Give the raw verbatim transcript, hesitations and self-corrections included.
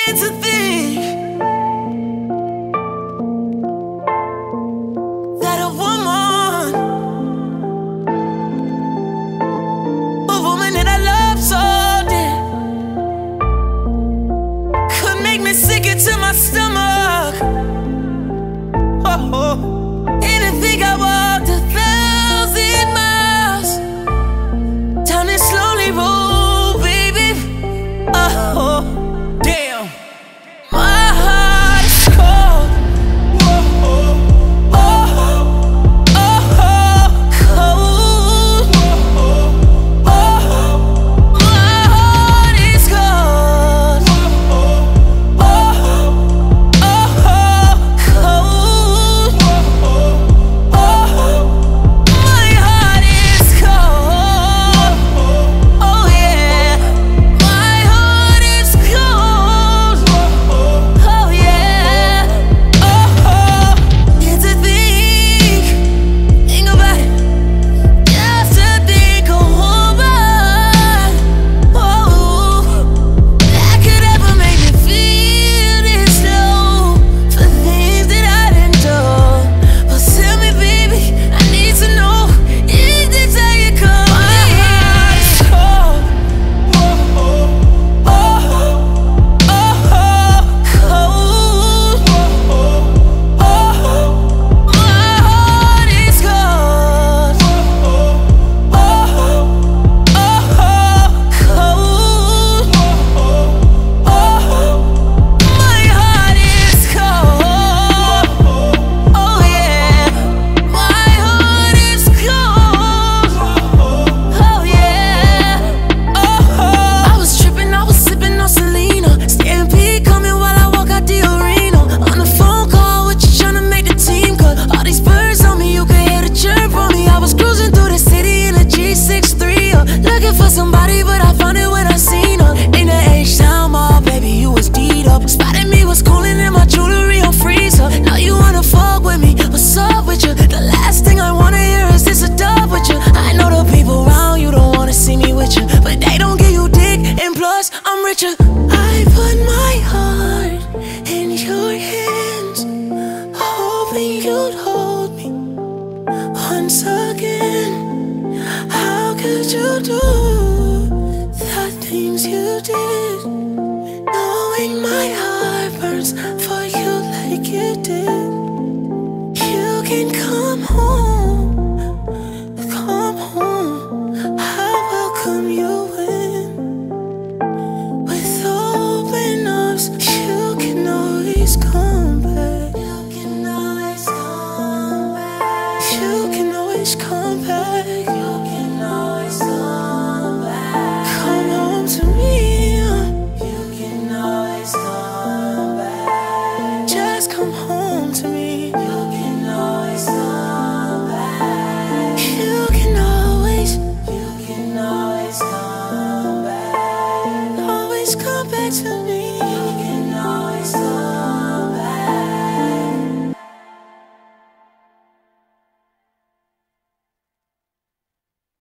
to think that a woman, a woman that I love so dear, could make me sick to my stomach. Oh, oh. Anything I walked a thousand miles down this lonely road, baby. Oh, oh. Damn, my heart is cold. Oh, oh, oh, oh, cold. Oh, oh, my heart is cold. Oh, oh, cold. Oh, my heart is cold. Oh yeah, my heart is cold. Oh yeah. Oh, it's a thing, think about it. Just to think a woman, oh, that could ever make me feel this low for things that I didn't do. But tell me, baby, I need to know, is this how you come? My heart is cold. Oh, oh, oh, cold. Oh, my heart is cold. Oh, cold. My heart is cold. Oh yeah, my heart is cold. Oh yeah. Oh, I was tripping, I was sipping on Selena. Stampede coming while I walk out the arena. On the phone call with you, tryna make the team cut. All these birds on me, you can hear the chirp on me. I was cruising through the city in a G sixty-three, uh, looking for somebody, but I found it when I seen her. In the H-Town mall, baby, you was D'd up. Spotted me, was cooling in my jewelry on freezer. Now you wanna fuck with me, what's up with you? The last thing I wanna hear is this a dub with you. I know the people around you don't wanna see me with you, but they don't give you dick, and plus, I'm richer. I put my heart in your hands, hoping you'd hold me once again. How could you do the things you did, knowing my heart burns for you like you did? You can come home, come home. I'll welcome you in with open arms. You can always come back. You can always come back. You can always come back. You can always come back. Come home to me. You can always come back. Just come home to me. You can always come back. You can always, you can always come back. Always come back to me.